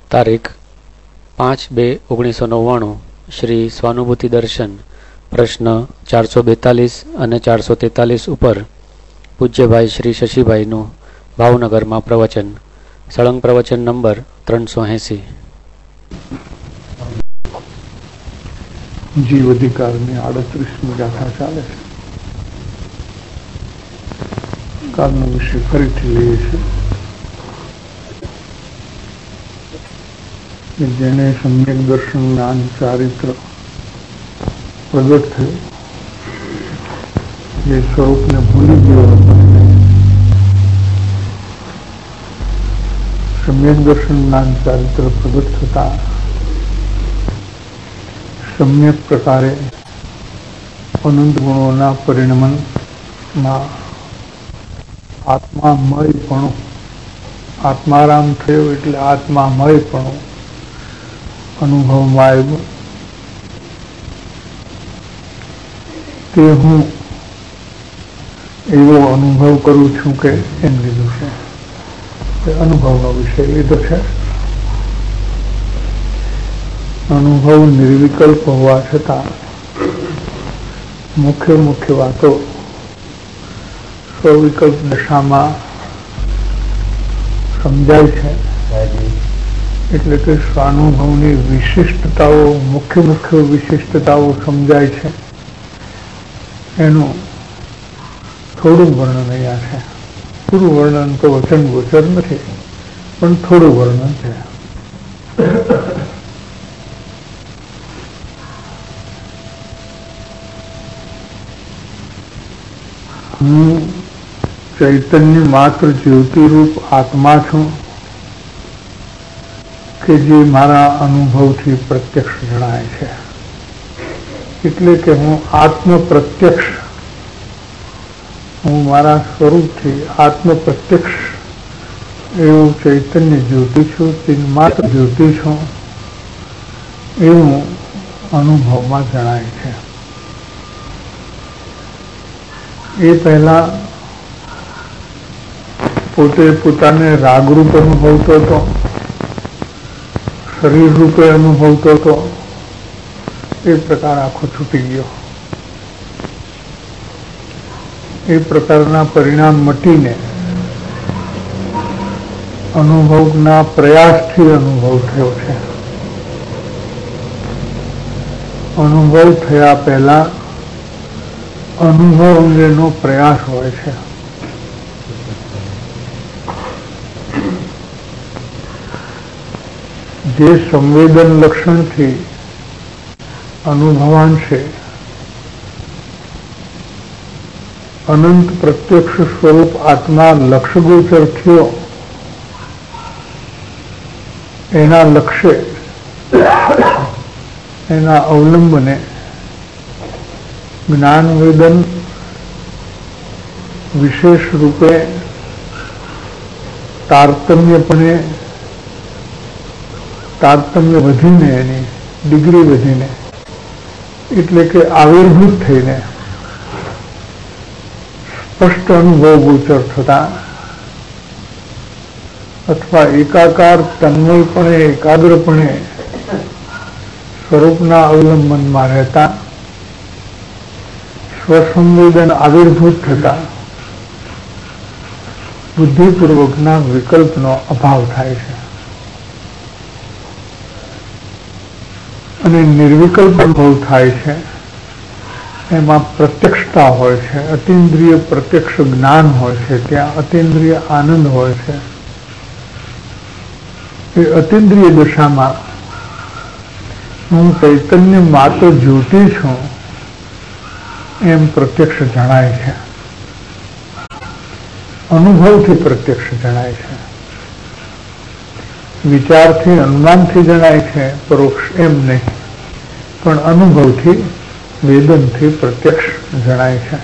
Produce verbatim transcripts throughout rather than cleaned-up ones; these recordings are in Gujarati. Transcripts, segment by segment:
તારીખ પાંચ બે ઓગણીસો નવ્વાણું શ્રી સ્વાનુભૂતિ દર્શન પ્રશ્ન ચારસો બેતાલીસ અને ચારસો તેતાલીસ ઉપર પૂજ્યભાઈ શ્રી શશીભાઈનું ભાવનગરમાં પ્રવચન. સળંગ પ્રવચન નંબર ત્રણસો એંસી. જીવ અધિકારની આડત્રીસમી ગાથા ચાલે છે. કાલનો વિષય ફરીથી લઈએ છીએ કે જેને સમ્યક દર્શન જ્ઞાન ચારિત્ર પ્રગટ થયું, જે સ્વરૂપને ભૂલી ગયો હતો, સમ્યક દર્શન જ્ઞાન ચારિત્ર પ્રગટ થતા સમ્યક પ્રકારે અનંત ગુણોના પરિણમનમાં આત્મામયપણું, આત્મારામ થયો એટલે આત્મામયપણું અનુભવમાં આવ્યું. તે હું એવો અનુભવ કરું છું કે એમ લીધું છે, એ અનુભવનો વિષય લીધો છે. અનુભવ નિર્વિકલ્પ હોવા છતાં મુખ્ય મુખ્ય વાતો સ્વવિકલ્પ દશામાં સમજાય છે. એટલે કે સ્વાનુભવની વિશિષ્ટતાઓ, મુખ્ય મુખ્ય વિશિષ્ટતાઓ સમજાય છે. એનું થોડું વર્ણન અહીંયા છે. પૂરું વર્ણન તો વચન ગોચર નથી, પણ થોડું વર્ણન છે. હું ચૈતન્ય માત્ર જ્યોતિરૂપ આત્મા છું કે જે મારા અનુભવથી પ્રત્યક્ષ જણાય છે. એટલે કે હું આત્મ પ્રત્યક્ષ, હું મારા સ્વરૂપથી આત્મ પ્રત્યક્ષ એવું ચૈતન્ય જ્યોતિ છું, તે માત્ર જ્યોતિ છું એવું અનુભવમાં જણાય છે. એ પહેલા પોતે પોતાને રાગરૂપ અનુભવતો હતો, શરીર રૂપે અનુભવતો હતો. એ પ્રકાર આખો છૂટી ગયો. એ પ્રકારના પરિણામ મટીને અનુભવના પ્રયાસથી અનુભવ થયો છે. અનુભવ થયા પહેલા અનુભવ અંગેનો પ્રયાસ હોય છે. જે સંવેદન લક્ષણથી અનુભવાન છે, અનંત પ્રત્યક્ષ સ્વરૂપ આત્મા લક્ષગોચર થયો, એના લક્ષ્ય, એના અવલંબને જ્ઞાનવેદન વિશેષ રૂપે તારતમ્યપણે તારતમ્ય વધીને, એની ડિગ્રી વધીને, એટલે કે આવિર્ભૂત થઈને સ્પષ્ટ અનુભવ ગોચર થતા અથવા એકાકાર તન્મયપણે એકાગ્રપણે સ્વરૂપના અવલંબનમાં રહેતા સ્વસંવેદન આવિર્ભૂત થતા બુદ્ધિપૂર્વકના વિકલ્પનો અભાવ થાય છે. અને નિર્વિકલ્પ અનુભવ થાય છે. એમાં પ્રત્યક્ષતા હોય છે, અતિન્દ્રિય પ્રત્યક્ષ જ્ઞાન હોય છે, ત્યાં અતિન્દ્રિય આનંદ હોય છે. એ અતિન્દ્રિય દશામાં હું ચૈતન્ય માત્ર જ્યોતિ છું એમ પ્રત્યક્ષ જણાય છે. અનુભવથી પ્રત્યક્ષ જણાય છે. વિચારથી, અનુમાનથી જણાય છે, પરોક્ષ એમ નહીં, પણ અનુભવથી, વેદનથી પ્રત્યક્ષ જણાય છે.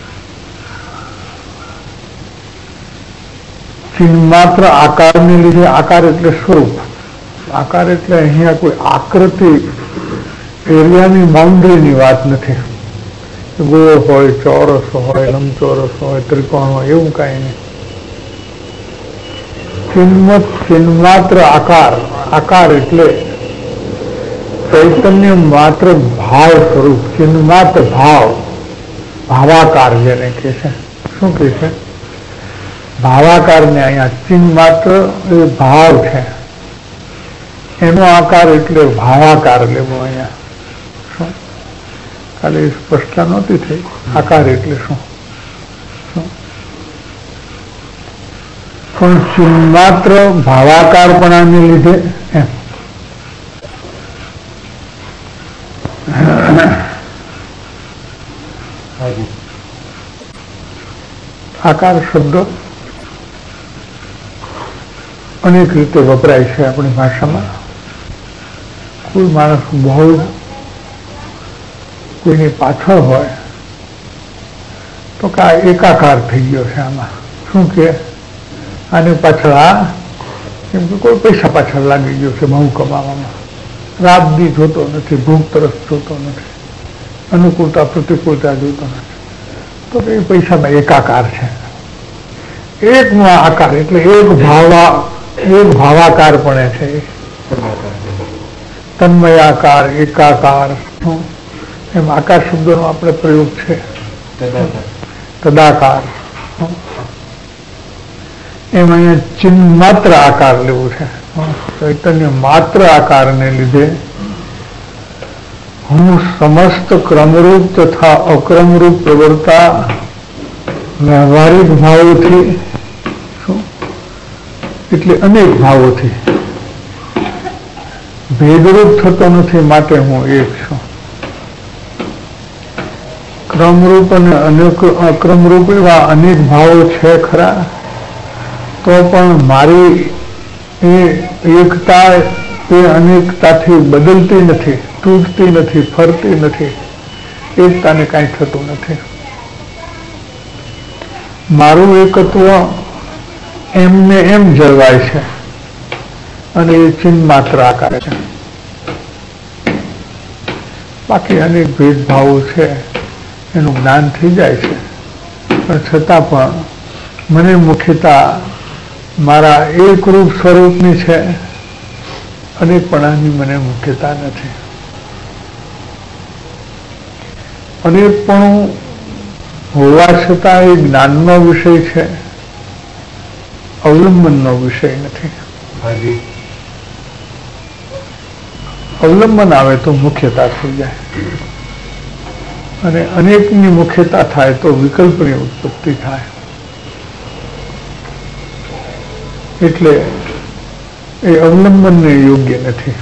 ચિન્માત્ર આકારને લીધે, આકાર એટલે સ્વરૂપ, આકાર એટલે અહીંયા કોઈ આકૃતિ, એરિયાની બાઉન્ડ્રીની વાત નથી. ગોળ હોય, ચોરસ હોય, લંબચોરસ હોય, ત્રિકોણ હોય, એવું કાંઈ નહીં. ચિન્મત ચિન્માત્ર આકાર, આકાર એટલે ચૈતન્ય માત્ર ભાવ સ્વરૂપ, ચિન્માત્ર ભાવ, ભાવાકાર જેને કે છે. શું કે છે? ભાવાકાર ને અહીંયા ચિન્માત્ર એ ભાવ છે, એનો આકાર એટલે ભાવાકાર લેવો. અહીંયા શું કાલે સ્પષ્ટતા નહોતી થઈ. આકાર એટલે શું? પણ ચિન્માત્ર ભાવાકારપણાને લીધે એમ આકાર શબ્દ અનેક રીતે વપરાય છે આપણી ભાષામાં. કોઈ માણસ બહુ કોઈની પાછળ હોય તો કે આ એકાકાર થઈ ગયો છે. આમાં શું કે આની પાછળ આ કેમ કે કોઈ પૈસા પાછળ લાગી ગયો છે, બહુ કમાવામાં, રાત દી જોતો નથી, ભૂખ તરફ જોતો નથી, અનુકૂળતા પ્રતિકૂળતા જોતો નથી, તો એ પૈસામાં એકાકાર છે. એકનો આકાર એટલે એક ભાવા એક ભાવાકાર પણ છે. તન્મયાકાર, એકાકાર, એમ આકાર શબ્દનો આપણે પ્રયોગ છે. તદાકાર, એમ અહીંયા ચિન્હ માત્ર આકાર લેવું છે. ચૈતન્ય માત્ર આકારને લીધે હું સમસ્ત ક્રમરૂપ તથા અક્રમરૂપ પ્રવર્તા વ્યવહારિક ભાવોથી, શું એટલે અનેક ભાવોથી ભેદરૂપ થતો નથી, માટે હું એક છું. ક્રમરૂપ અને અનેક અક્રમરૂપ એવા અનેક ભાવો છે ખરા, તો પણ મારી એ એકતા એ અનેકતાથી બદલતી નથી, તૂટતી નથી, ફરતી નથી. એકતાને કાંઈ થતું નથી. મારું એકત્વ એમને એમ જળવાય છે અને એ ચિન્હ માત્ર આકાર છે. બાકી અનેક ભેદભાવો છે એનું જ્ઞાન થઈ જાય છે, પણ છતાં પણ મને મુખ્યતા મારા એકરૂપ સ્વરૂપની છે, અનેકપણાની મને મુખ્યતા નથી. અનેકપણું હોવા છતાં એ જ્ઞાનનો વિષય છે, અવલંબનનો વિષય નથી. અવલંબન આવે તો મુખ્યતા થઈ જાય, અને અનેકની મુખ્યતા થાય તો વિકલ્પની ઉત્પત્તિ થાય. એટલે એ અવલંબનને યોગ્ય નથી.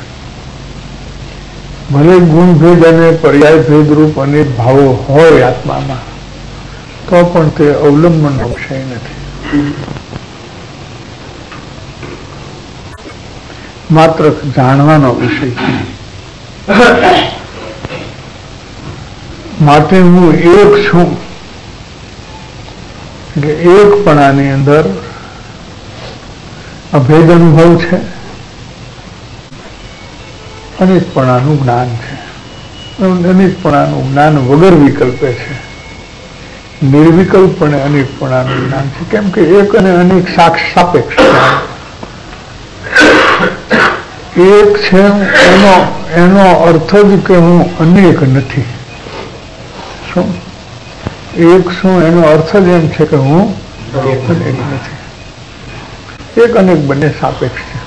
ભલે ગુણભેદ અને પર્યાય ભેદરૂપ અનેક ભાવો હોય આત્મામાં, તો પણ તે અવલંબનનો વિષય નથી, માત્ર જાણવાનો વિષય છે. માટે હું એક છું, એટલે એકપણાની અંદર અભેદ અનુભવ છે, અનેકપણાનું જ્ઞાન છે. અનેકપણાનું જ્ઞાન વગર વિકલ્પે છે, નિર્વિકલ્પણે અનેકપણાનું જ્ઞાન છે. કેમ કે એક અને અનેક સાપેક્ષ એક છે, એનો એનો અર્થ જ કે હું અનેક નથી. શું એક શું એનો અર્થ જ એમ છે કે હું અનેક નથી. એક અનેક બંને સાપેક્ષ છે,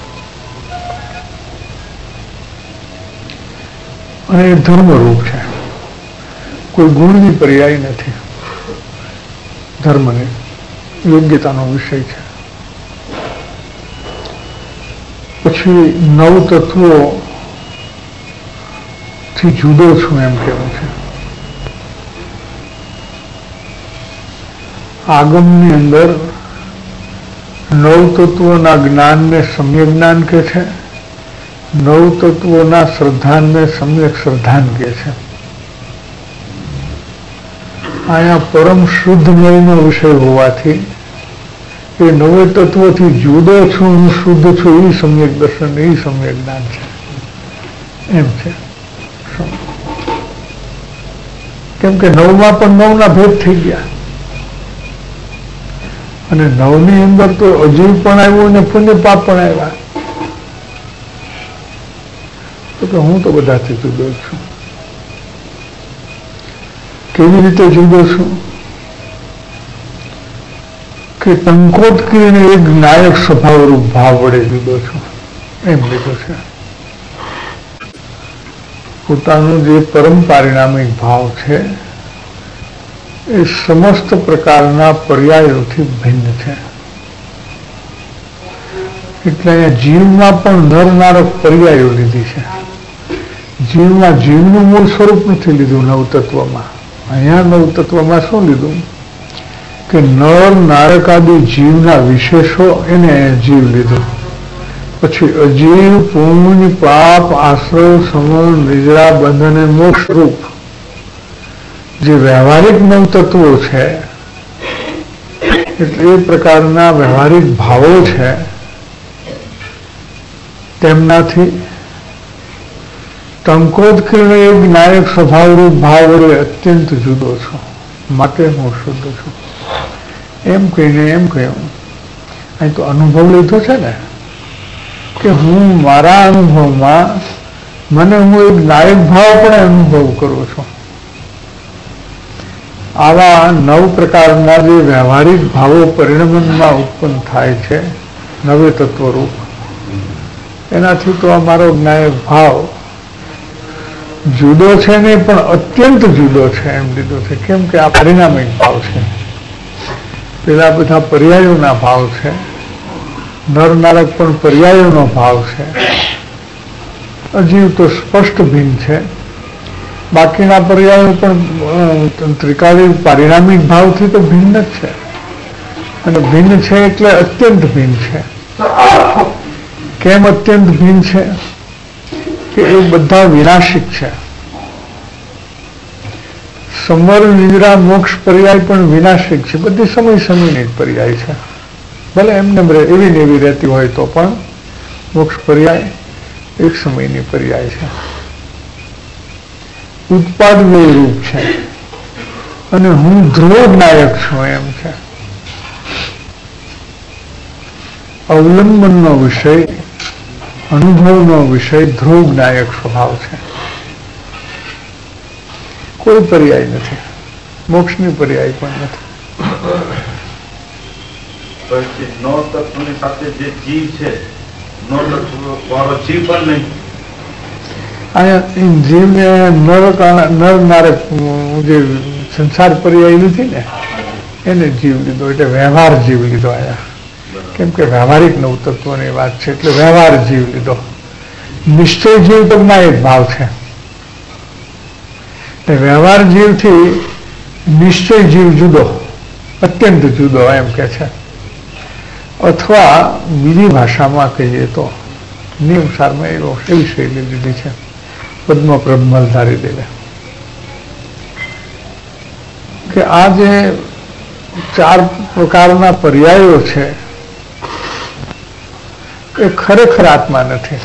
અને એ ધર્મરૂપ છે. કોઈ ગુણની પર્યાય નથી. ધર્મને યોગ્યતાનો વિષય છે. પછી નવ તત્વો થી જુદો છું એમ કેવું છે. આગમની અંદર નવ તત્વોના જ્ઞાનને સમ્યક જ્ઞાન કહે છે, નવ તત્વોના શ્રદ્ધાનને સમ્યક શ્રદ્ધાન કહે છે. અહીંયા પરમ શુદ્ધ મયનો વિષય હોવાથી એ નવે તત્વોથી જુદો છું, હું શુદ્ધ છું, એ સમ્યક દર્શન, એ સમ્યક જ્ઞાન છે એમ છે. કેમ કે નવમાં પણ નવના ભેદ થઈ ગયા, અને નવની અંદર તો અજીવ પણ આવ્યું અને પુણ્ય પાપ પણ આવ્યા. કે હું તો બધાથી જુદો છું. કેવી રીતે જુદો છું? કે ટંકોટ કરીને એક નાયક સ્વભાવરૂપ ભાવ વડે જુદો છું એમ લીધો છે. પોતાનું જે પરમ પારિણામિક ભાવ છે એ સમસ્ત પ્રકારના પર્યાયોથી ભિન્ન છે. એટલે અહીંયા જીવમાં પણ નર નારક પર્યાયો લીધી છે. જીવમાં જીવનું મૂળ સ્વરૂપ નથી લીધું નવતત્વમાં. અહીંયા નવતત્વમાં શું લીધું કે નર નારક આદિ જીવના વિશેષો એને જીવ લીધું. પછી અજીવ, પુણ્ય, પાપ, આશ્રય, સમૂહ, નિદ્રા, બંધન અને મોક્ષ રૂપ જે વ્યવહારિક નવતત્વો છે એટલે એ પ્રકારના વ્યવહારિક ભાવો છે તેમનાથી ટંકોટ કરીને એક નાયક સ્વભાવરૂપ ભાવ વડે અત્યંત જુદો છું, માટે હું શુદ્ધ છું એમ કહીને એમ કહ્યું. અહીં તો અનુભવ લીધો છે ને કે હું મારા અનુભવમાં મને હું એક નાયક ભાવ પણ અનુભવ કરું છું. આવા નવ પ્રકારના જે વ્યવહારિક ભાવો પરિણમનમાં ઉત્પન્ન થાય છે નવે તત્વરૂપ, એનાથી તો આ મારો નાયક ભાવ જુદો છે ને પણ અત્યંત જુદો છે એમ લીધો છે. કેમ કે આ પરિણામિક ભાવ છે. પેલા બધા પર્યાયોના ભાવ છે. નર નારક પણ પર્યાયોનો ભાવ છે. અજીવ તો સ્પષ્ટ ભિન્ન છે. બાકીના પર્યાયો પણ ત્રિકાળી પારિણામિક ભાવથી તો ભિન્ન જ છે. અને ભિન્ન છે એટલે અત્યંત ભિન્ન છે. કેમ અત્યંત ભિન્ન છે? કે એ બધા વિનાશિક છે. સમર, નિદ્રા, મોક્ષ પર્યાય પણ વિનાશિક છે. બધી સમય સમયની જ પર્યાય છે. ભલે એમને એવી ને એવી રહેતી હોય તો પણ મોક્ષ પર્યાય એક સમયની પર્યાય છે. ઉત્પાદ રૂપ છે. અને હું ધ્રુવ નાયક છું એમ છે. અવલંબનનો વિષય, અનુભવનો વિષય ધ્રુવ નાયક સ્વભાવ છે. કોઈ પર્યાય નથી. મોક્ષની પર્યાય પણ નથી. નો તત્વની સાથે જે જીવ છે, નો તત્વ વાળો જીવ પણ નહીં. અહીંયા જીવને નર નર નારક જે સંસાર પર્યાય નથી ને એને જીવ લીધો, એટલે વ્યવહાર જીવ લીધો અહીંયા. કેમ કે વ્યવહારિક નવ તત્વની વાત છે એટલે વ્યવહાર જીવ લીધો. નિશ્ચય જીવ તો નાયક ભાવ છે. વ્યવહાર જીવથી નિશ્ચય જીવ જુદો, અત્યંત જુદો એમ કે છે. અથવા બીજી ભાષામાં કહીએ તો નિયમસારમાં એવો એવી શૈલી લીધી છે પદ્મ પ્રબલધારી દેવે કે આ જે ચાર પ્રકારના પર્યાયો છે એ ખરેખર આત્મા નથી.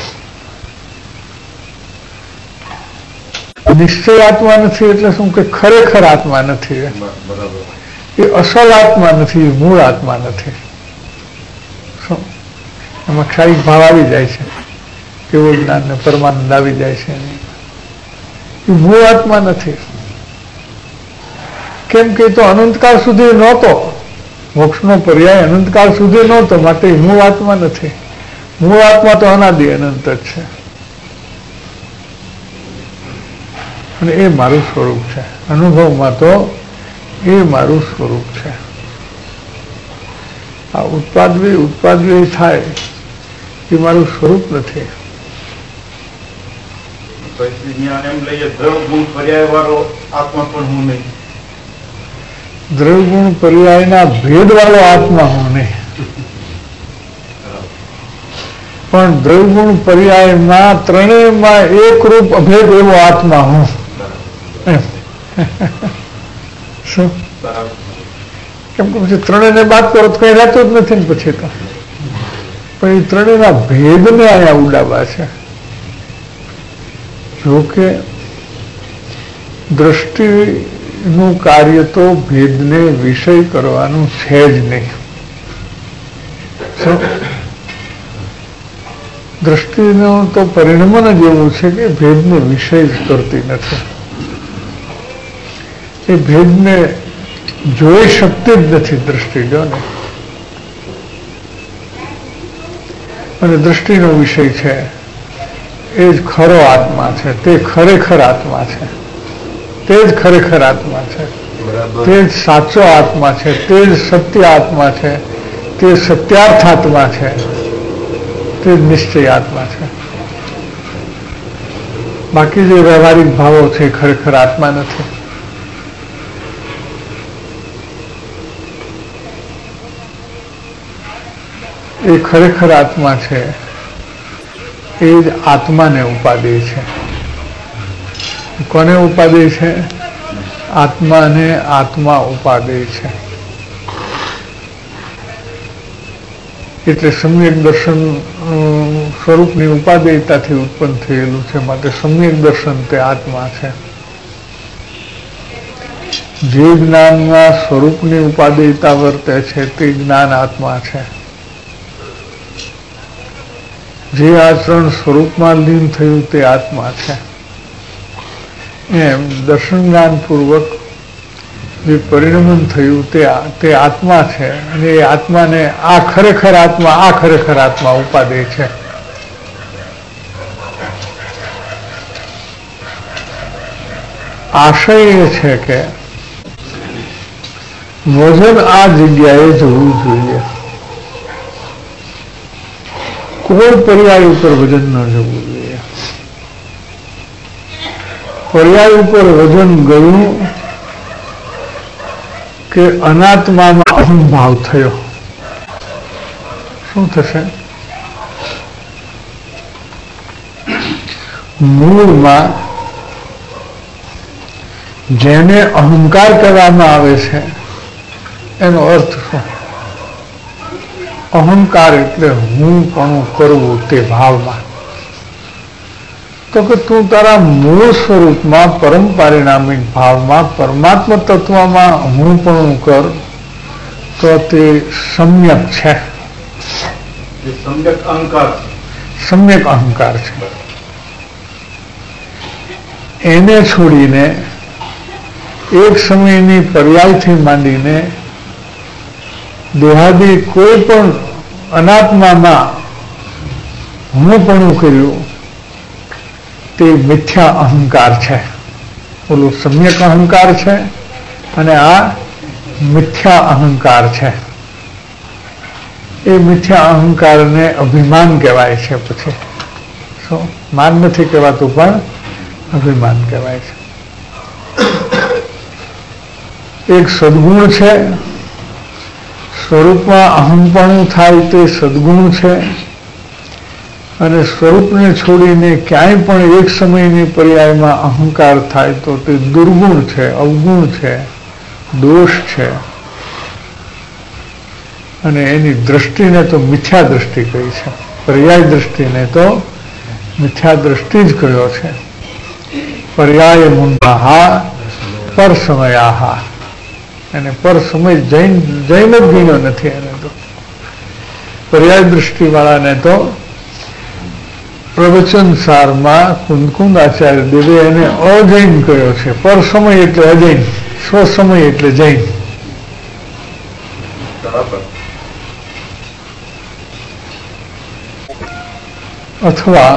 નિશ્ચય આત્મા નથી એટલે શું કે ખરેખર આત્મા નથી. એ અસલ આત્મા નથી, મૂળ આત્મા નથી. શું એમાં ક્ષાયિક ભાવ આવી જાય છે, કેવું જ્ઞાન ને પરમાનંદ આવી જાય છે. એ મૂળ આત્મા નથી. કેમ કે તો અનંતકાળ સુધી નહોતો. મોક્ષનો પર્યાય અનંતકાળ સુધી નહોતો, માટે મૂળ આત્મા નથી. મૂળ આત્મા તો અનાદિ અનંત જ છે. અને એ મારું સ્વરૂપ છે. અનુભવમાં તો એ મારું સ્વરૂપ છે. આ ઉત્પાદવી ઉત્પાદવી થાય એ મારું સ્વરૂપ નથી. એમ લઈએ દ્રવ ગુણ પર્યાય વાળો આત્મા પણ હું નહીં. દ્રવ્ય ગુણ પર્યાયના ભેદ વાળો આત્મા હું નહીં. પણ દ્રવ્ય ગુણ પર્યાયમાં ત્રણેયમાં એક રૂપ અભેદ એવો આત્મા હું. શું કેમ કે પછી ત્રણેયને બાદ કરો તો કઈ રહેતું જ નથી ને પછી તો. પણ એ ત્રણેયના ભેદને અહીંયા ઉડાવવા છે. જોકે દ્રષ્ટિનું કાર્ય તો ભેદને વિષય કરવાનું છે જ નહીં. દ્રષ્ટિનું તો પરિણમન જ એવું છે કે ભેદને વિષય જ કરતી નથી. એ ભેદને જોઈ શકતી જ નથી દ્રષ્ટિ, જો ને. અને દ્રષ્ટિનો વિષય છે એ જ ખરો આત્મા છે, તે ખરેખર આત્મા છે, તે જ ખરેખર આત્મા છે, તે જ સાચો આત્મા છે, તે જ સત્ય આત્મા છે, તે સત્યાર્થ આત્મા છે, તે જ નિશ્ચય આત્મા છે. બાકી જે વ્યવહારિક ભાવો છે એ ખરેખર આત્મા નથી. એ ખરેખર આત્મા છે એ જ આત્માને ઉપાદેય છે. કોને ઉપાદેય છે? આત્માને આત્મા ઉપાદેય છે. એટલે સમ્યક દર્શન સ્વરૂપની ઉપાદેયતાથી ઉત્પન્ન થયેલું છે, માટે સમ્યક દર્શન તે આત્મા છે. જે જ્ઞાનમાં સ્વરૂપની ઉપાદેયતા વર્તે છે તે જ્ઞાન આત્મા છે. જે આચરણ સ્વરૂપમાં લીન થયું તે આત્મા છે. એમ દર્શન જ્ઞાન પૂર્વક જે પરિણમન થયું તે તે આત્મા છે. અને એ આત્માને આ ખરેખર આત્મા આ ખરેખર આત્મા ઉપાદેય છે. આશય એ છે કે વજન આ જગ્યાએ જવું જોઈએ. કોઈ પર્યાય ઉપર વજન ન જવું જોઈએ. પર્યાય ઉપર વજન ગયું કે અનાત્મામાં અહંભાવ થયો. શું થશે? મૂળમાં જેને અહંકાર કહેવામાં આવે છે એનો અર્થ શું? અહંકાર એટલે હું પણ કરવું તે ભાવમાં. તો કે તું તારા મૂળ સ્વરૂપમાં પરમ પારિણામિક ભાવમાં પરમાત્મા તત્વમાં હું પણ કર તો તે સમ્યક છે. સમ્યક અહંકાર સમ્યક અહંકાર છે. એને છોડીને એક સમયની પર્યાયથી માંડીને દેહાદી કોઈ પણ અનાત્મામાં હું પણ કર્યું તે મિથ્યા અહંકાર છે. ઓલું સમ્યક અહંકાર છે અને આ મિથ્યા અહંકાર છે. એ મિથ્યા અહંકારને અભિમાન કહેવાય છે. પછી શું? માન નથી કહેવાતું પણ અભિમાન કહેવાય છે. એક સદગુણ છે, સ્વરૂપમાં અહંપણું થાય તે સદગુણ છે. અને સ્વરૂપને છોડીને ક્યાંય પણ એક સમયની પર્યાયમાં અહંકાર થાય તો તે દુર્ગુણ છે, અવગુણ છે, દોષ છે. અને એની દ્રષ્ટિને તો મિથ્યા દ્રષ્ટિ કહી છે. પર્યાય દ્રષ્ટિને તો મિથ્યા દ્રષ્ટિ જ કહ્યો છે. પર્યાય મુંડાહા પર સમયાહા. અને પર સમય જૈન જૈન જ ગણ્યો નથી. એને તો પર્યાય દ્રષ્ટિ વાળાને તો પ્રવચન સારમાં કુંદકુંદ આચાર્ય દેવે એને અજૈન કહ્યો છે. પર સમય એટલે અજૈન, સ્વ સમય એટલે જૈન. અથવા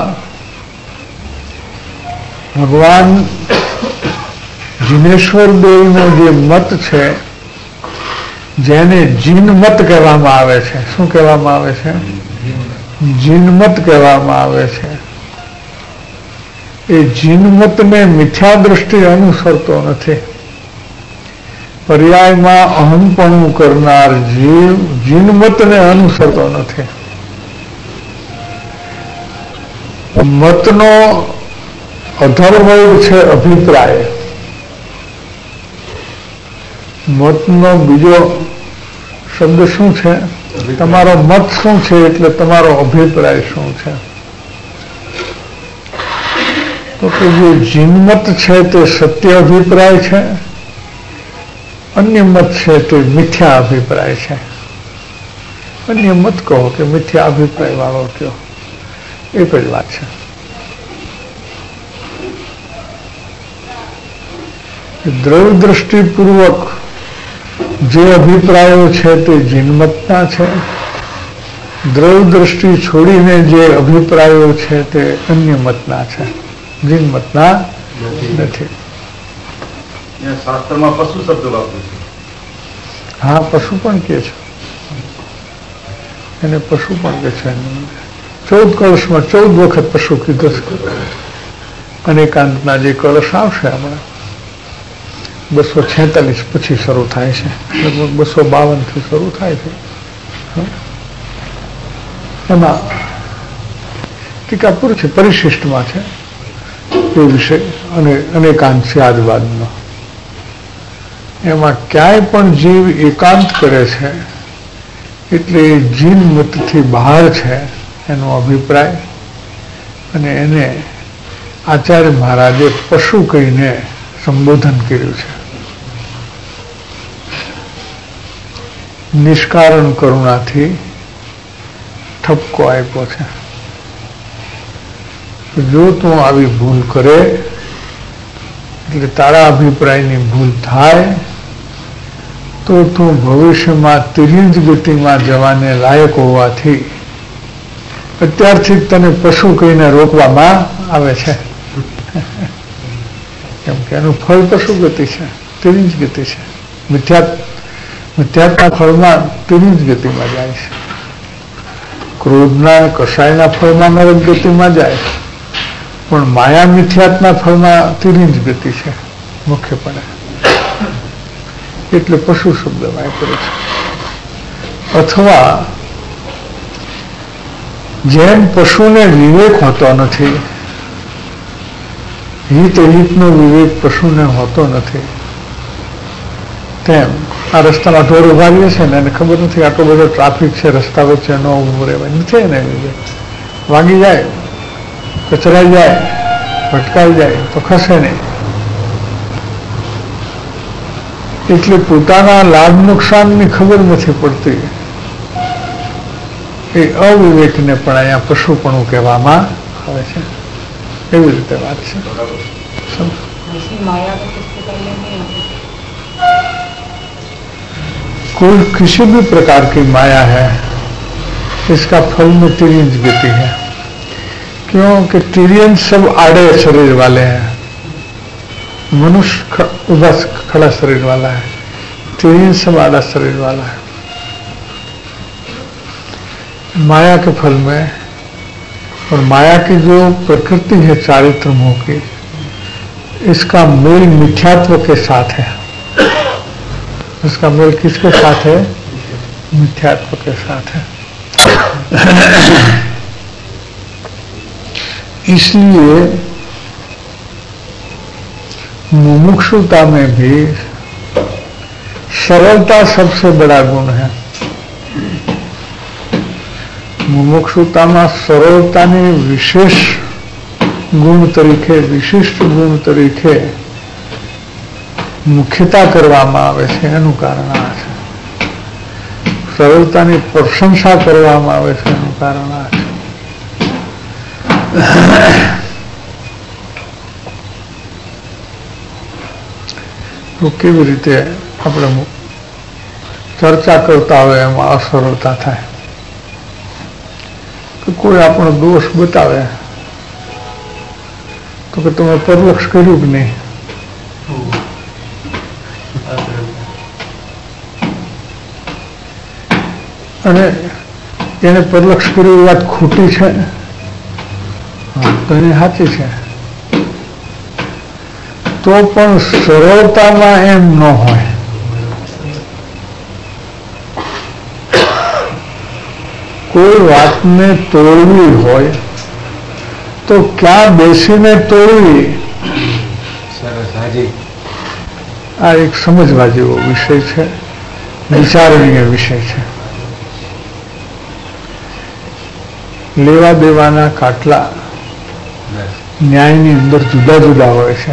ભગવાન જીનેશ્વર દેવનો જે મત છે જેને જીન મત કહેવામાં આવે છે. શું કહેવામાં આવે છે? જીનમત કહેવામાં આવે છે. એ જીનમતને મિથ્યા દ્રષ્ટિ અનુસરતો નથી. પર્યાયમાં અહંપણું કરનાર જીવ જીનમતને અનુસરતો નથી. મતનો અધર્વર્ગ છે અભિપ્રાય. મતનો બીજો શબ્દ શું છે? તમારો મત શું છે એટલે તમારો અભિપ્રાય શું છે? તો કે જે જીનમત છે તે સત્ય અભિપ્રાય છે, અન્ય મત છે તે મિથ્યા અભિપ્રાય છે. અન્ય મત કહો કે મિથ્યા અભિપ્રાય વાળો કહો, એક જ વાત છે. દ્રવ દ્રષ્ટિપૂર્વક જે અભિપ્રાયો છે તે જીનમતના છે, દ્રવ દ્રષ્ટિ છોડીને જે અભિપ્રાયો છે તે અન્ય મતના છે, જીનમતના નથી. શાસ્ત્રમાં પશુ શબ્દ વાપર્યો છે. હા, પશુ પણ કે છે, એને પશુ પણ કે છે. ચૌદ કળશમાં ચૌદ વખત પશુ કીધું છે. અનેકાંતના જે કળશ આવશે હમણાં બસો છેતાલીસ પછી શરૂ થાય છે, લગભગ બસો બાવન થી શરૂ થાય છે. એમાં ટીકા પૂરી છે, પરિશિષ્ટમાં છે એ વિષય અને અનેકાંત છે આજુબાજુનો. એમાં ક્યાંય પણ જીવ એકાંત કરે છે એટલે જીન મતથી બહાર છે એનો અભિપ્રાય, અને એને આચાર્ય મહારાજે પશુ કહીને સંબોધન કર્યું છે. નિષ્કારણ કરુણાથી ઠપકો આપ્યો છે. જો તું આવી ભૂલ કરે એટલે તારા અભિપ્રાયની ભૂલ થાય તો તું ભવિષ્યમાં તિર્યંજ ગતિમાં જવાને લાયક હોવાથી અત્યારથી તને પશુ કહીને રોકવામાં આવે છે. કેમ કે એનું ફળ પશુ ગતિ છે, તિર્યંજ ગતિ છે. મિથ્યાત મિથ્યાત્ના ફળમાં તિર્યંજ ગતિમાં જાય છે, ક્રોધના કષાયના ફળમાં નરક ગતિમાં જાય, પણ માયા મિથ્યાત્ના ફળમાં તિર્યંજ ગતિ છે મુખ્યપણે. એટલે પશુ શબ્દ વાપર્યો છે. અથવા જેમ પશુને વિવેક હોતો નથી, હિત હિતનો વિવેક પશુને હોતો નથી, તેમ આ રસ્તામાં ઢોર ઉભા રહીએ છે ને એને ખબર નથી આટલો બધો ટ્રાફિક છે, રસ્તા વચ્ચે ન ઉભું રહેવાય નથી. એને વિવેક વાગી જાય, કચરાઈ જાય, ભટકાઈ જાય તો ખસે નહીં. એટલે પોતાના લાભ નુકસાનની ખબર નથી પડતી. એ અવિવેકને પણ અહીંયા પશુપણું કહેવામાં આવે છે. એવી રીતે વાત છે. कोई किसी भी प्रकार की माया है, इसका फल में तिर्यंज गति है. क्योंकि तिर्यंज सब आड़े शरीर वाले हैं, मनुष्य उभा खड़ा शरीर वाला है, तिर्यंज सब आड़ा शरीर वाला है. माया के फल में और माया की जो प्रकृति है चारित्र मोह की, इसका मेल मिथ्यात्व के साथ है. इसका मेल किसके साथ है? मिथ्यात्व के साथ है. इसलिए मुमुक्षुता में भी सरलता सबसे बड़ा गुण है. મુમુક્ષુતામાં સરળતાની વિશેષ ગુણ તરીકે, વિશિષ્ટ ગુણ તરીકે મુખ્યતા કરવામાં આવે છે. એનું કારણ આ છે. સરળતાની પ્રશંસા કરવામાં આવે છે એનું કારણ આ છે. તો કેવી રીતે આપણે ચર્ચા કરતા હોય એમાં અસરળતા થાય. કોઈ આપણો દોષ બતાવે તો કે તમે પરલક્ષ કર્યું કે નહીં, અને એને પરલક્ષ કર્યું વાત ખોટી છે તો એની સાચી છે, તો પણ સરળતામાં એમ ન હોય. કોઈ વાતને તોડવી હોય તો ક્યાં બેસીને તોડવી, આ એક સમજવા જેવો વિષય છે, વિચારણીય વિષય છે. લેવા દેવાના કાટલા ન્યાયની અંદર જુદા જુદા હોય છે.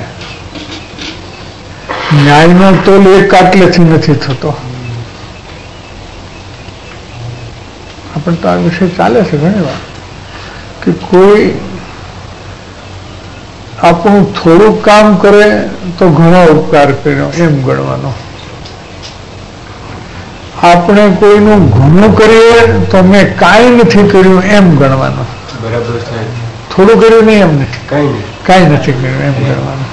ન્યાયનો તોલ એક કાટલેથી નથી થતો. પણ તો આ વિષય ચાલે છે ઘણી વાર કે કોઈ આપણું થોડું કામ કરે તો ઘણો ઉપકાર કર્યો એમ ગણવાનો. આપણે કોઈનું ઘણું કરીએ તો મેં કાંઈ નથી કર્યું એમ ગણવાનું. બરાબર. થોડું કર્યું નહીં એમને કાંઈ કાંઈ નથી કર્યું એમ ગણવાનું.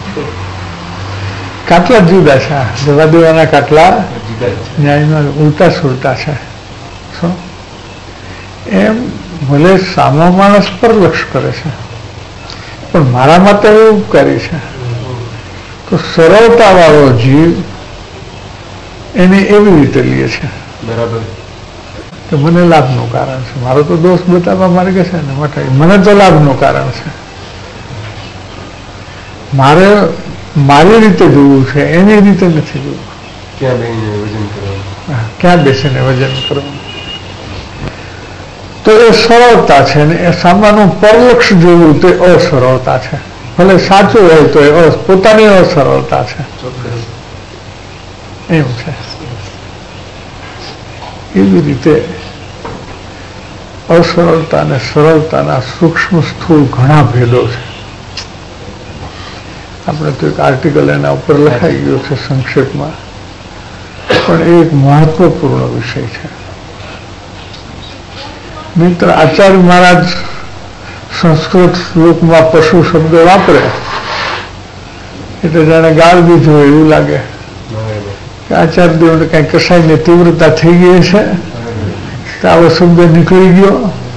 કાટલા જુદા છે, જવા દેવાના કાટલા ન્યાયમાં ઉલટા સુલટા છે. શું એમ ભલે સામો માણસ પર લક્ષ કરે છે પણ મારા માટે એવું ઉપકારી છે તો સરળતા વાળો જીવ એને એવી રીતે લે છે. બરાબર. કે મને લાભનું કારણ છે, મારો તો દોષ બતાવવા માર્ગે છે ને માટે મને તો લાભનું કારણ છે. મારે મારી રીતે જોવું છે, એની રીતે નથી જોવું. ક્યાં બેસીને વજન કરવાનું, ક્યાં બેસીને વજન કરવું, તો એ સરળતા છે ને એ સામાનું પરલક્ષ જોવું તે અસરળતા છે. ભલે સાચું હોય તો એ પોતાની અસરળતા છે. એમ છે. એવી રીતે અસરળતા અને સરળતાના સૂક્ષ્મ સ્થૂળ ઘણા ભેદો છે. આપણે તો એક આર્ટિકલ એના ઉપર લખાઈ ગયો છે સંક્ષેપમાં, પણ એ એક મહત્વપૂર્ણ વિષય છે. મિત્ર આચાર્ય મહારાજ સંસ્કૃત શ્લોકમાં પશુ શબ્દ વાપરે એટલે જાણે ગાળ દીધું હોય એવું લાગે કે આચાર્ય દેવને કઈ કસાયની તીવ્રતા થઈ ગઈ છે તો આવો શબ્દ નીકળી ગયો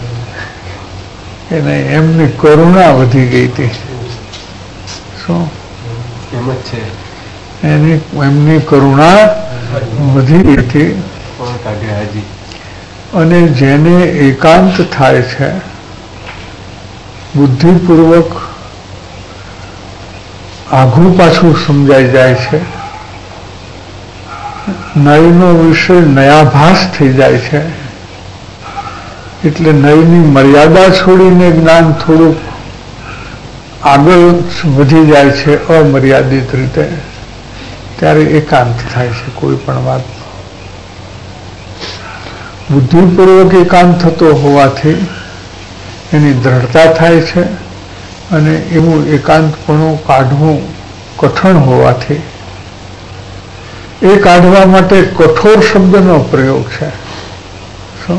કે નહીં, એમની કરુણા વધી ગઈ હતી. શું એમ જ છે, એની એમની કરુણા વધી ગઈ હતી. અને જેને એકાંત થાય છે, બુદ્ધિપૂર્વક આઘું પાછું સમજાઈ જાય છે, નયનો વિષય નયાભાસ થઈ જાય છે, એટલે નયની મર્યાદા છોડીને જ્ઞાન થોડુંક આગળ વધી જાય છે અમર્યાદિત રીતે, ત્યારે એકાંત થાય છે કોઈ પણ વાત. બુદ્ધિપૂર્વક એકાંત થતો હોવાથી એની દ્રઢતા થાય છે અને એવું એકાંતપણું કાઢવું કઠણ હોવાથી એ કાઢવા માટે કઠોર શબ્દનો પ્રયોગ છે. શું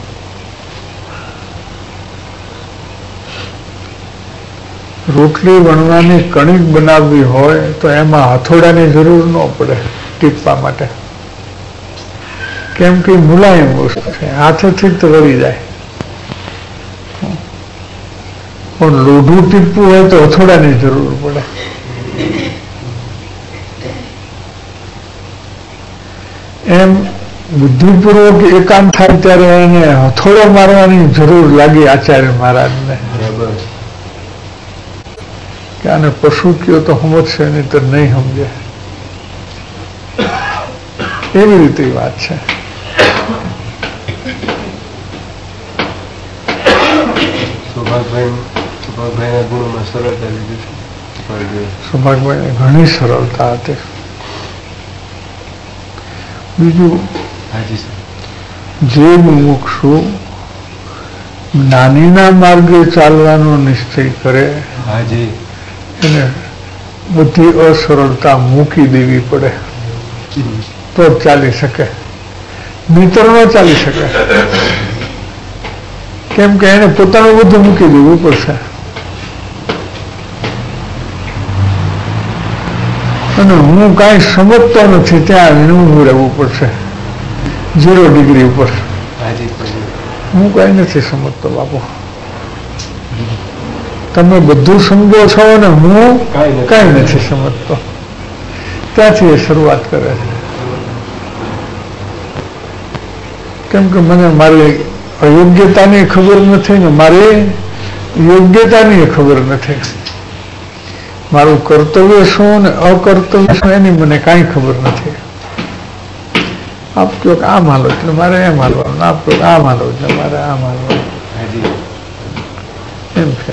રોટલી વણવાની કણિક બનાવવી હોય તો એમાં હથોડાની જરૂર ન પડે ટીપવા માટે, કેમ કે મુલાયમ વસ્તુ છે, હાથેથી જ વળી જાય. પણ લોઢું ટીપવું હોય તો હથોડાની જરૂર પડે. એમ બુદ્ધિપૂર્વક એકાંત થાય ત્યારે એને હથોડો મારવાની જરૂર લાગી આચાર્ય મહારાજને કે આને પશુ કયો તો સમજશે નહીં તો નહીં સમજે. એવી રીતે વાત છે. સૌભાગભાઈ ઘણી સરળતા હતી. બીજું જે મુમુક્ષુ જ્ઞાનીના માર્ગે ચાલવાનો નિશ્ચય કરે એને બધી અસરળતા મૂકી દેવી પડે તો જ ચાલી શકે, નહીતર ન ચાલી શકે. કેમ કે એને પોતાનું બધું મૂકી દેવું પડશે અને હું કાંઈ સમજતો નથી ત્યાં આવીને ઊભું રહેવું પડશે ઝીરો ડિગ્રી ઉપર. હું કાંઈ નથી સમજતો બાપુ, તમે બધું સમજો છો ને હું કાંઈ નથી સમજતો. ત્યાંથી એ શરૂઆત કરે છે. કેમ કે મને મારી અયોગ્યતાની ખબર નથી ને મારી યોગ્યતાની ખબર નથી. મારું કર્તવ્ય શું ને અકર્તવ્ય શું એની મને કાંઈ ખબર નથી. આપ કહો કે આમ હાલો એટલે મારે એમ હાલવાનું, આપ કહો આમ હાલો એટલે મારે આમ હાલવાનું, એમ છે.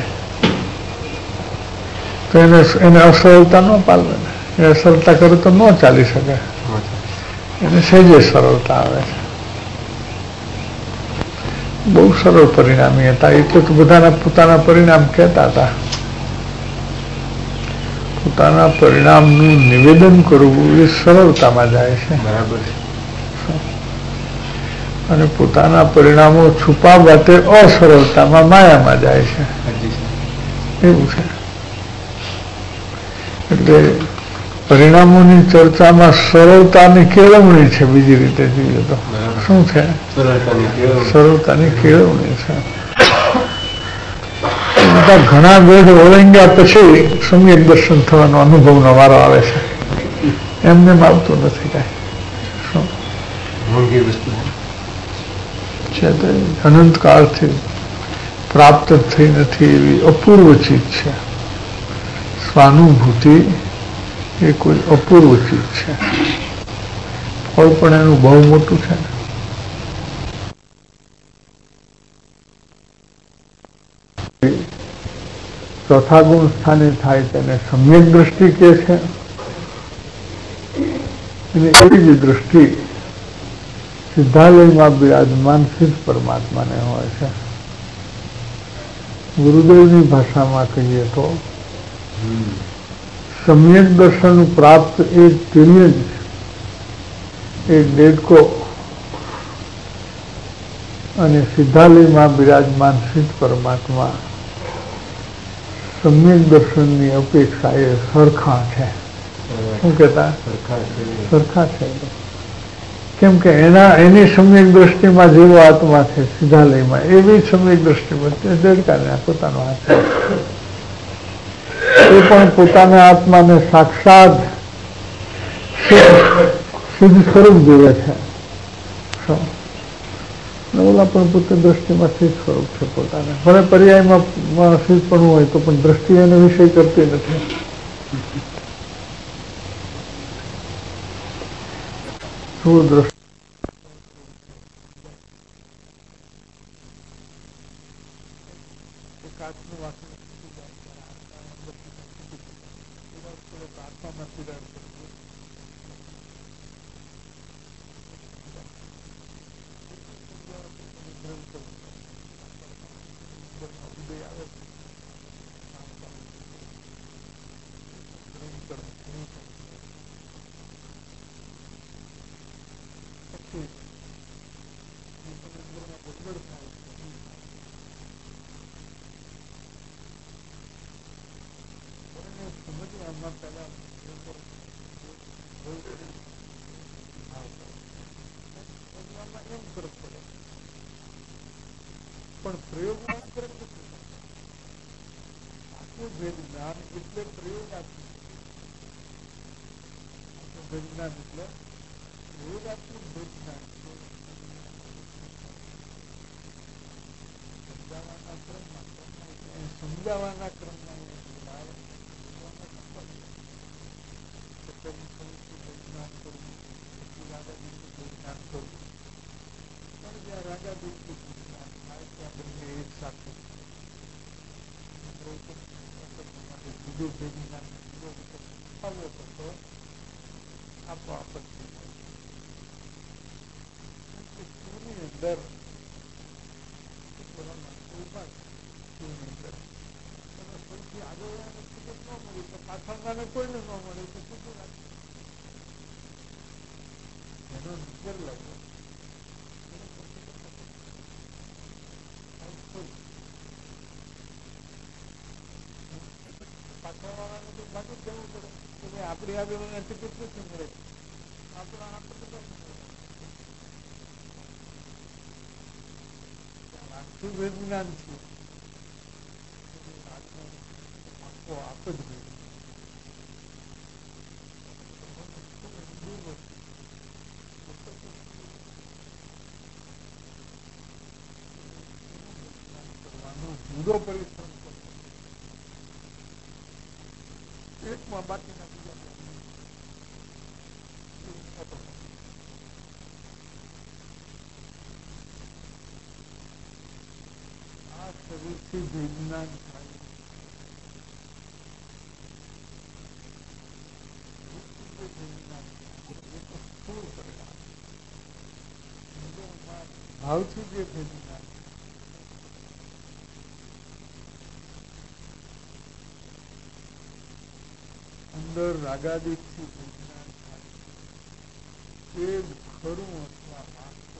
તો એને એને અસરળતા ન પાલવે ને, એ અસરળતા કરે તો ન ચાલી શકે. એને સહેજે સરળતા આવે છે. બહુ સરળ પરિણામી હતા. એટલે તો બધાના પોતાના પરિણામ કહેતા હતા. પોતાના પરિણામનું નિવેદન કરવું એ સરળતામાં જાય છે, બરાબર. અને પોતાના પરિણામો છુપાવવા તે અસરળતામાં, માયામાં જાય છે. એવું છે. એટલે પરિણામોની ચર્ચામાં સરળતાની કેળવણી છે. બીજી રીતે જોઈએ તો શું છે? સરળતાની કેળવણી છે. બધા ઘણા વેદ ઓળંગ્યા પછી સમ્યક દર્શન થવાનો અનુભવનો વારો આવે છે. એમને આવતું નથી કાંઈ. છે તો અનંત કાળથી પ્રાપ્ત થઈ નથી એવી અપૂર્વ ચીજ છે. સ્વાનુભૂતિ એ કોઈ અપૂર્વ ચીજ છે. ફળ પણ એનું બહુ મોટું છે. ચોથા ગુણ સ્થાને થાય તેને સમ્યક દ્રષ્ટિ કહે છે. અને એવી જ દ્રષ્ટિ સિદ્ધાલયમાં બિરાજમાન સિદ્ધ પરમાત્માને હોય છે. ગુરુદેવની ભાષામાં કહીએ તો સમ્યક દર્શન પ્રાપ્ત એ તિર્ય જ એ દેડકો અને સિદ્ધાલયમાં બિરાજમાન સિદ્ધ પરમાત્મા સમ્યક દર્શનની અપેક્ષા એ સરખા છે. શું કહેતા? સરખા છે. કેમ કે એના એની સમ્યક દ્રષ્ટિમાં જેવો આત્મા છે સિદ્ધાલયમાં, એવી સમ્યક દ્રષ્ટિમાં દેડકાને પોતાનો આત્મા એ પણ પોતાના આત્માને સાક્ષાત સિદ્ધ સ્વરૂપ જોવે છે. ઓલા પણ પોતે દ્રષ્ટિમાં સિદ્ધ સ્વરૂપ છે પોતાને. ભલે પર્યાયમાં સિદ્ધ પણ હોય તો પણ દ્રષ્ટિ એને વિષય કરતી નથી. શું દ્રષ્ટિ પણ પ્રયોગમાં ફરક નથી. આખું ભેદ જ્ઞાન એટલે પ્રયોગાત્મક. ભેદ જ્ઞાન એટલે પ્રયોગાત્મક ભેદ જ્ઞાન. સમજાવવાના ક્રમમાં સમજાવવાના ક્રમમાં જ્ઞાન કરવું, જ્ઞાન કરવું. પણ જ્યાં રાજા બિલકુલ જ્ઞાન થાય ત્યાં બંને એક સાથે જુદું ભેદ જ્ઞાન જુદો આવ્યો હતો આપોઆપ જ થઈ જાય. સૌથી આગળ ખબર ન મળી તો પાછળના કોઈને ન મળે તો શું રાખે એનો નિકર લાગ્યો. પાછળવાળાને તો બાકી કહેવું પડે કે ભાઈ આપણી આગળ ટિકિટ નથી મળે, આપણા આપણને આખું વેદ જ્ઞાન છે. આપ જ જુદો પરિશ્રમ એકમાં બાકીના બીજા આ શરીરથી વિજ્ઞાન થાય. ભાવથી જે ભેદના અંદર રાગાદિકથી વિજ્ઞાન થાય એ જ ખરું અથવા વાસ્તવ.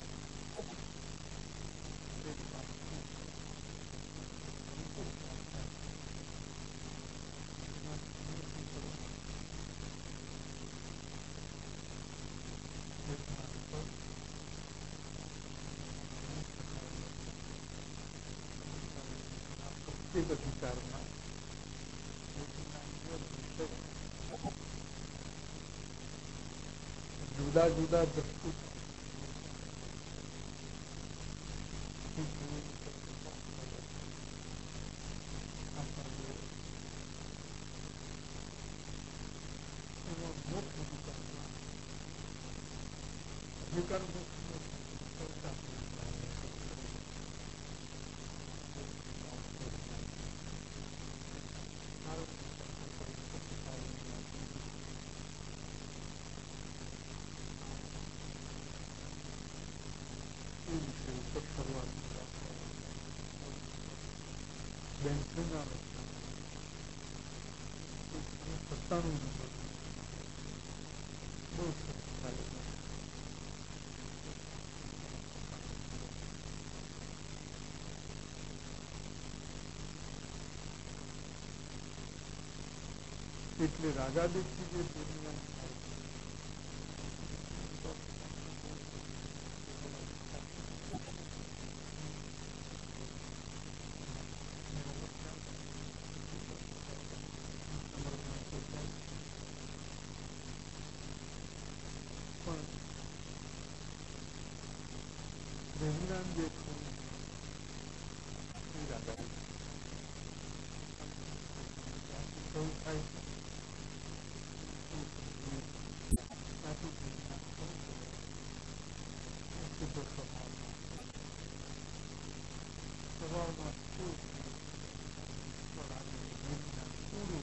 પ્રત્યેક અધિકારમાં જુદા જુદા દ્રષ્ટિ અધિકાર બેંકના સત્તાનું નંબર બહુ સરસ ચાલે. એટલે રાગાદિકથી જે દુનિયા થાય પણ વિજ્ઞાન જે થયું એ રાગાદિક શરૂ થાય છે. સ્વભાવમાં શું પૂરું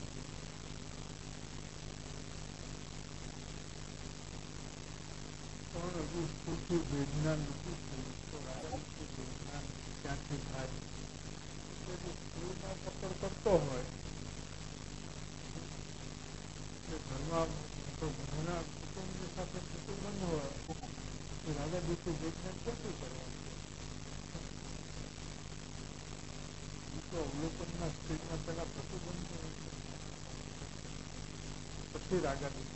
પણ હજુ પૂરતું વિજ્ઞાન નથી થયું તો રાગાદિકથી વિજ્ઞાન ક્યાંથી થાય. એટલે સ્કૂલમાં પકડ કરતો હોય ઘરમાં ઘરના કુટુંબની સાથે પ્રતિબંધ હોય તો રાગાદિકથી વિજ્ઞાન ક્યાંથી કરવાનું. તો અવલોકનના સ્ટેજમાં પેલા પ્રતિબંધ પછી રાગાદિક.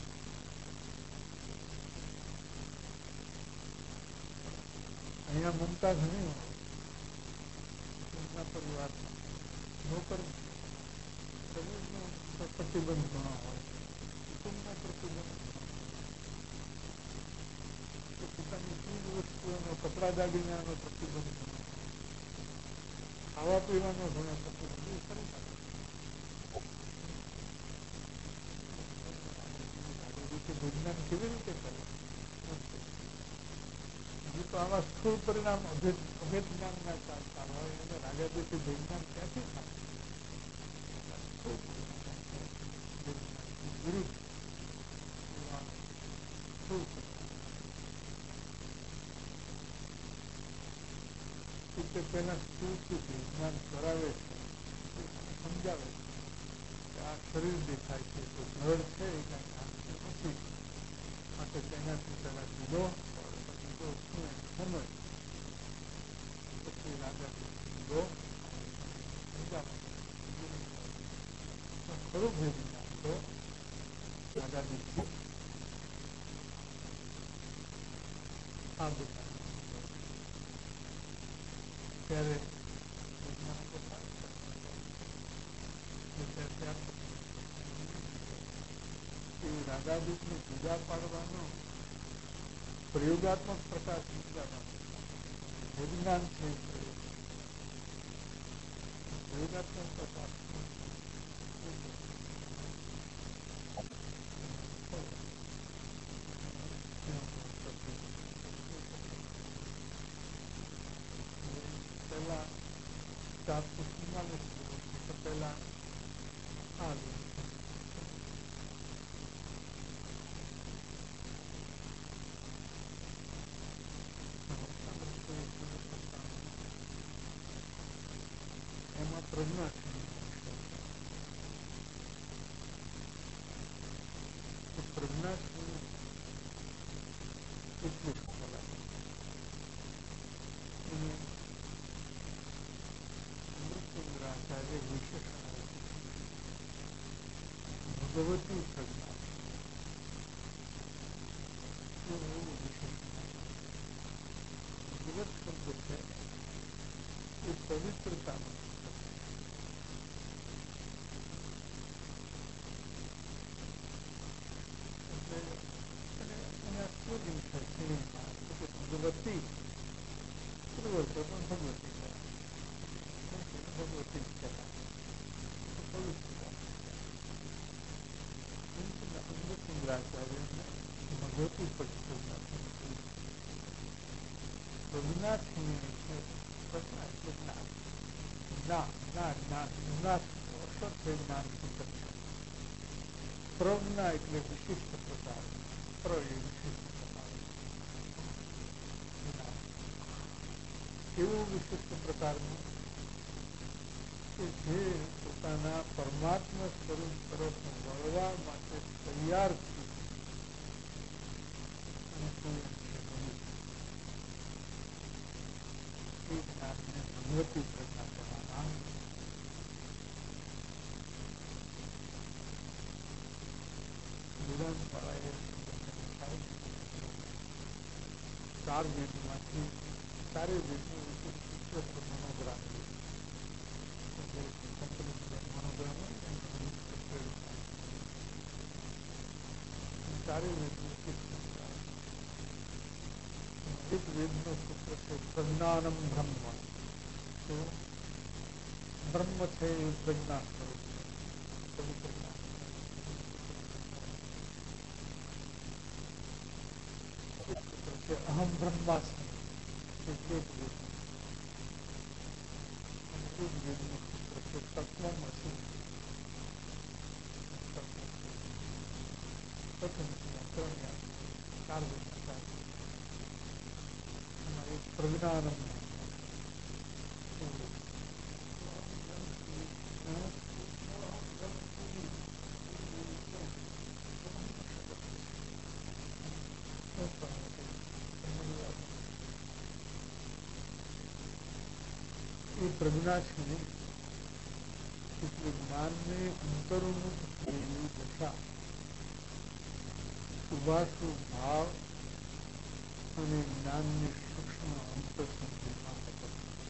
અહીંયા મમતા ઘણી હોય કુટુંબના પરિવારમાં નોકર શરીરનો પ્રતિબંધ ઘણા હોય કુટુંબનો પ્રતિબંધ પોતાની ચીજ વસ્તુઓનો કપડા દાગીનાનો પ્રતિબંધ ઘણો ખાવા પીવાનો ઘણો પ્રતિબંધ એ કરી શકે. વિજ્ઞાન કેવી રીતે કરે હજી તો આવા સ્થૂળ પરિણામ અભેદ અભેદ જ્ઞાનના ચાલતા હોય એને રાગાદિકથી વિજ્ઞાન ક્યાંથી થાય. વિરુદ્ધ એટલે પેલા સ્થૂળથી વિજ્ઞાન કરાવે છે સમજાવે છે કે આ શરીર દેખાય છે તો જળ છે એ કાંઈ નાખતું નથી માટે તેનાથી પેલા જુદો જુદો શું સમજ પછી રાગાદિક જુદો સમજાવે ખરું વિજ્ઞાન તો રાગાદિકથી આ બધા ત્યારે એ રાગાદિકને જુદા પાડવાનો પ્રયોગાત્મક પ્રકાશ વિજ્ઞાન છે. પ્રયોગાત્મક પ્રકાશ પહેલા ચારસો ચુમ્માલીસ વર્ષ પહેલા આ એમાં પ્રજ્ઞા છે પ્રજ્ઞા એટલું અમૃતચંદ્રાચાર્ય વિશેષણ ભગવતી પ્રજ્ઞા જગત શબ્દ છે એ પવિત્રતા ભગવતી પૂર્વજો પણ ભગવતી ભગવતી અમૃતચંદ્રાચાર્ય ભગવતી પ્રજ્ઞા પ્રજ્ઞા છીનવી છે. પ્રજ્ઞા એટલે જ્ઞાન જ્ઞાન જ્ઞાન જ્ઞાન જ્ઞાન અક્ષર છે જ્ઞાન સૂચક છે. પ્રજ્ઞા એટલે વિશિષ્ટ પ્રકાર પ્ર એ વિશિષ્ટ પ્રકાર એવું વિશિષ્ટ પ્રકારનું કે જે પોતાના પરમાત્મા સ્વરૂપ તરફ વળવા માટે તૈયાર છે અને એ જ્ઞાનને ભગવતી પ્રજ્ઞા કહેવાના. વેદાંત વાળાએ ચાર વેદમાંથી ચારે વેદનું વિશિષ્ટ મનોગ્રામ મનોગ્રામ ચારે વેદનું એક વેદનો સૂત્ર છે પ્રજ્ઞાનમ બ્રહ્મ. તો બ્રહ્મ છે એ પ્રજ્ઞા સ્વરૂપ છે. અહમ બ્રહ્માસ્મિ એક વેદ એક વેદનું સૂત્ર છે તત્વમસી. ચાર વેદના પ્રજ્ઞાનંદ એ પ્રજ્ઞા છે એટલે જ્ઞાનને અંતર્મુખ થયેલી દશા શુભાશુ ભાવ અને જ્ઞાનની સૂક્ષ્મ અંતરસંધિમાં એટલે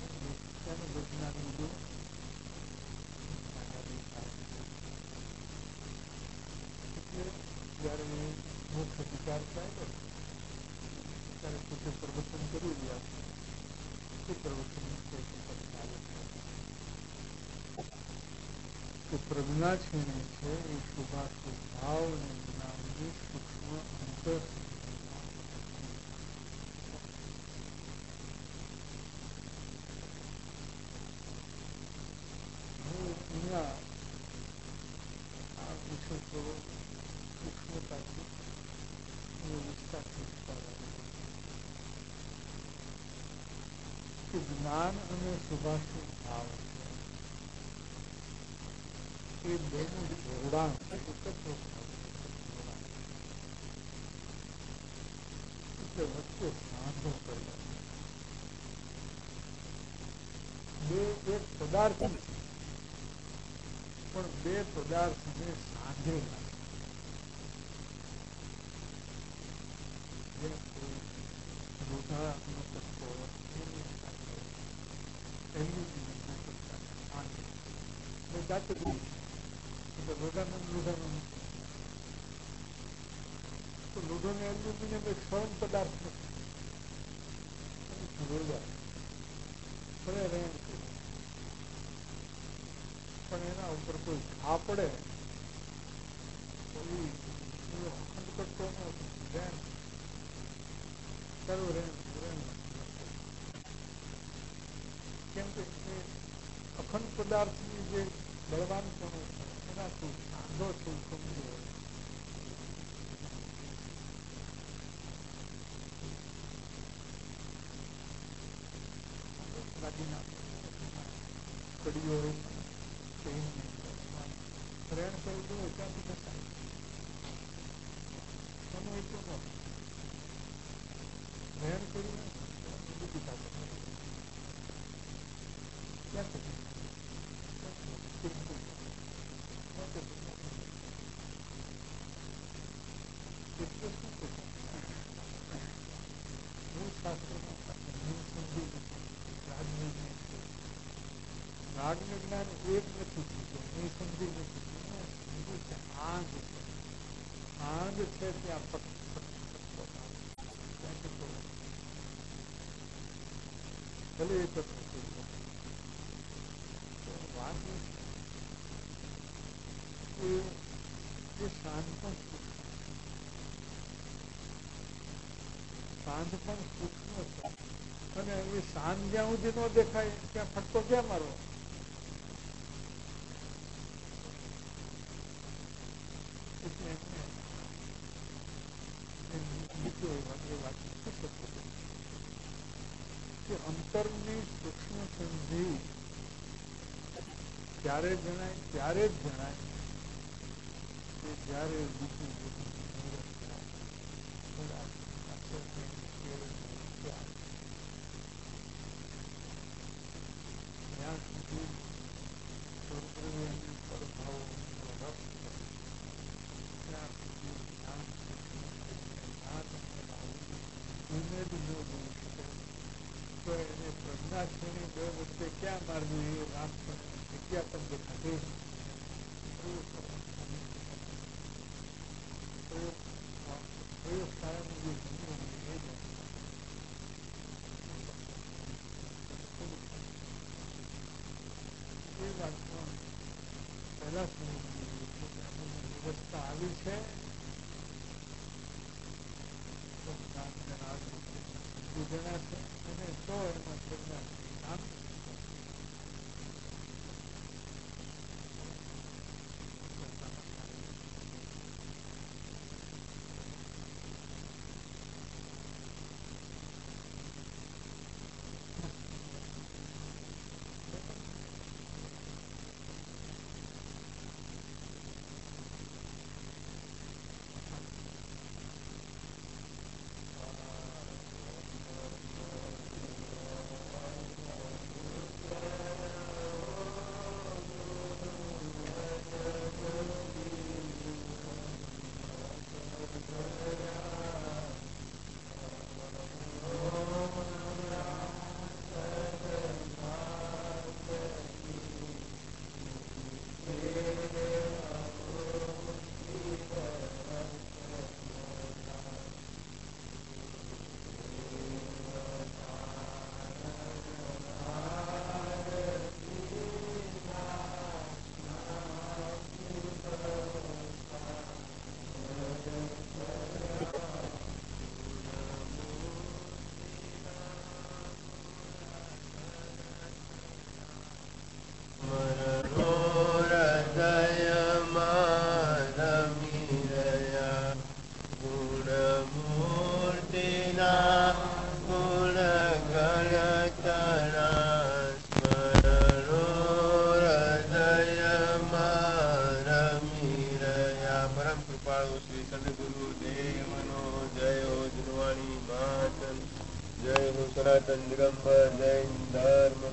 જયારે મોક્ષ વિચાર થાય ત્યારે પોતે પ્રવચન કરી રહ્યા છે એ પ્રવચન કે પ્રજ્ઞા છે ને છે એ શુભાશુ ભાવ અને જ્ઞાનની સૂક્ષ્મ અંતર આ વિષય થોડો સૂક્ષ્મતાથી વિસ્તારથી કે જ્ઞાન અને શુભાશુ ભાવ એ બેનું જોડાણ એટલે વચ્ચે સાંધો કર્યો. બે એક પદાર્થ પણ બે પદાર્થને સાંધેલા લોઢાનો તત્વો જાતે એટલે લોઢાનો લોઢાનો તો લોઢો ને એલ્યુમિનિયમ એક સળંગ પદાર્થ નથી પણ એના ઉપર કોઈ ઘા પડે તો એ અખંડ કરતો રેણ સર્વ રેણ રેણ કેમ કે અખંડ પદાર્થની જે બળવાન પણ એનાથી સાંધો છે કમજોર દાદીના કડીઓ રેણ કરેલું હોય ત્યાંથી નસાય હોય તો ન ધ્યાન કરીને બીજી તાકાત ક્યાં કરી એટલે શું કહે હું શાસ્ત્રમાં હું સમજી રાજ્ઞ રાગનું જ્ઞાન એક નથી થયું હું સમજી નથી સમજ્યું છે આંગ છે આંગ છે ત્યાં ભલે એક જ નથી વાત એ શાંત પણ શાંત પણ સૂક્ષ્મ છે અને એ શાંત જ્યાં સુધી ન દેખાય ત્યાં ફટકો ક્યાં મારો એટલે એમને બીજો એ વાત શું શકતો કે અંતરની સૂક્ષ્મ સંધિ ત્યારે જણાય ત્યારે જ જણાય કે જયારે બીજું બધું ત્યાં સુધી સ્વર્ગની પ્રભાવોનો રસ ત્યાં સુધી જ્ઞાન ના તમને ધીમે ધીમે જોઈ શકે તો એને પ્રજ્ઞા શ્રેણી બે વચ્ચે ક્યાં મારવી એ રામ જગ્યા પણ દેખાતી પ્રયોગશાળાનું જે જીવન એ વાતમાં પહેલા સમજવું વ્યવસ્થા આવી છે જણાશે અને તો એમાં પ્રજ્ઞા નામ સનાતન દિગંબર જૈન ધર્મ